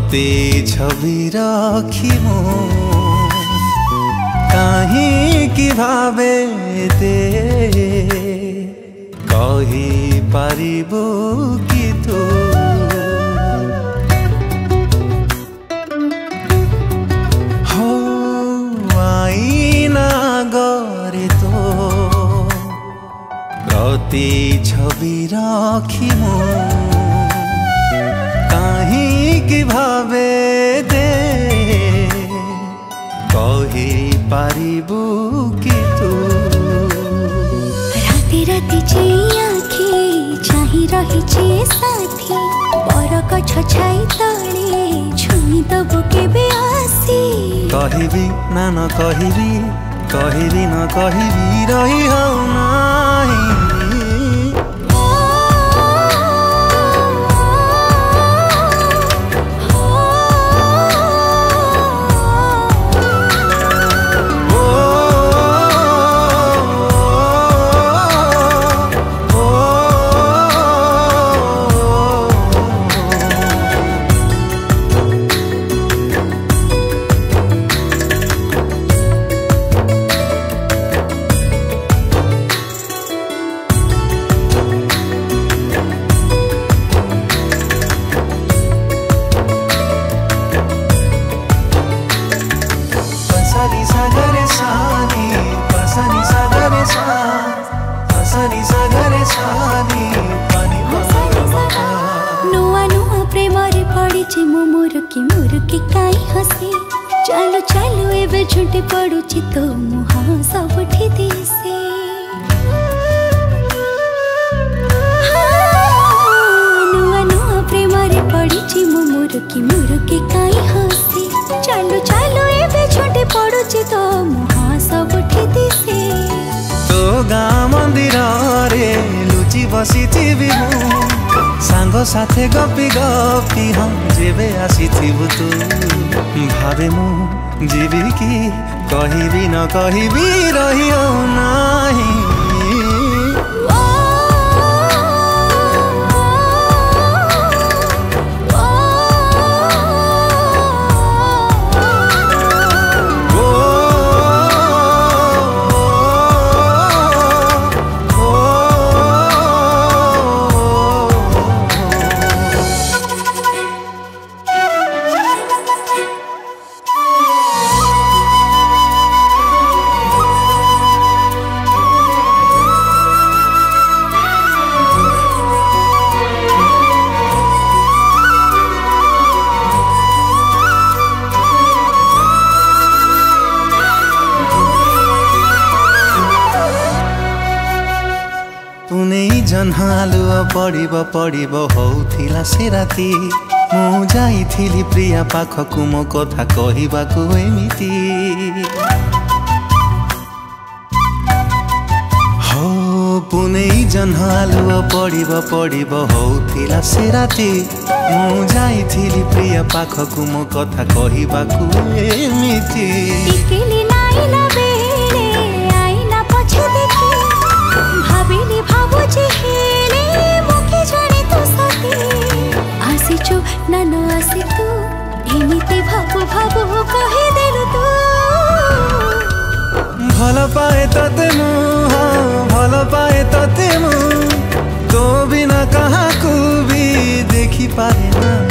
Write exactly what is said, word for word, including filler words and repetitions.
प्रति छवि रखी मो कहीं कि भावे दे कही पारिबो कि तू हो आईना गरे तो प्रति छवि रखी मो कहीं कि भावे दे कही पारिबु कि तू राति राति जे आखी चाही रही जे साथी बरक छछाई तले छुई दबो केबे आसी कहिबी ना न कहिबी कहिबी न कहिबी रही हो नाही चलो चलो एबे झुंटी पड़ुची तो मुहा सबठी दिसे नुआ नुआ प्रेम रे पड़िची मो मुरुकी मुरुकी काई हसी चलो चलो एबे झुंटी पड़ुची तो मुहा सबठी दिसे तो गाँ मंदिर रे लुचि बसी थी सांग साथे गपी गपी हम जेबे आसी थिबु तू भावे मु जीवी की कहिबी न कहिबी रही हो नाही जन्हालु पड़िब पड़िब होउथिला से राती मु जाइथिली प्रिया पाखकु मो कथा कहिबाकु एमिति हो पुनै जन्हालु पड़िब पड़िब होउथिला से राती मु जाइथिली प्रिया पाखकु मो कथा कहिबाकु एमिति टिकेली नाइला बेले आइना पछे देखि भाबिली भाबुची हेले मुके जाने तो सती आसीचु ना न आसी तू एमिति भाबु भाबु कहि देलु तू भल पाए तते मु भल पाए तते मु तो बिना कहाकू भी देखि पारे ना